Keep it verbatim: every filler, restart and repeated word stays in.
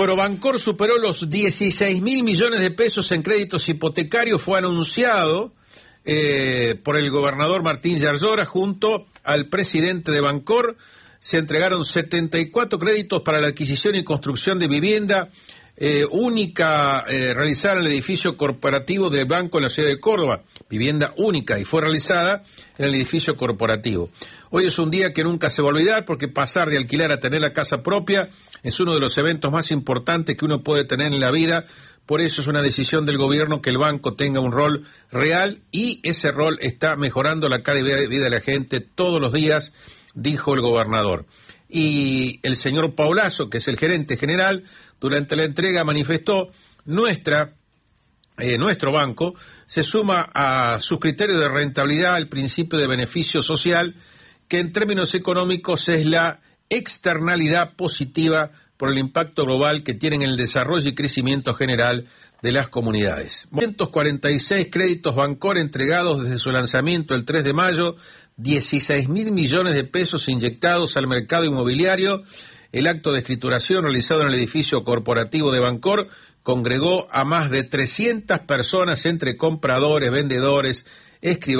Bueno, Bancor superó los dieciséis mil millones de pesos en créditos hipotecarios. Fue anunciado eh, por el gobernador Martín Yarlora junto al presidente de Bancor. Se entregaron setenta y cuatro créditos para la adquisición y construcción de vivienda eh, única eh, realizada en el edificio corporativo del banco en la ciudad de Córdoba. Vivienda única, y fue realizada en el edificio corporativo. Hoy es un día que nunca se va a olvidar, porque pasar de alquilar a tener la casa propia es uno de los eventos más importantes que uno puede tener en la vida. Por eso es una decisión del gobierno que el banco tenga un rol real, y ese rol está mejorando la calidad de vida de la gente todos los días, dijo el gobernador. Y el señor Paulazo, que es el gerente general, durante la entrega manifestó: nuestra, eh, nuestro banco se suma a sus criterios de rentabilidad al principio de beneficio social, que en términos económicos es la externalidad positiva por el impacto global que tienen en el desarrollo y crecimiento general de las comunidades. doscientos cuarenta y seis créditos Bancor entregados desde su lanzamiento el tres de mayo, dieciséis mil millones de pesos inyectados al mercado inmobiliario. El acto de escrituración realizado en el edificio corporativo de Bancor congregó a más de trescientas personas entre compradores, vendedores, escribanos.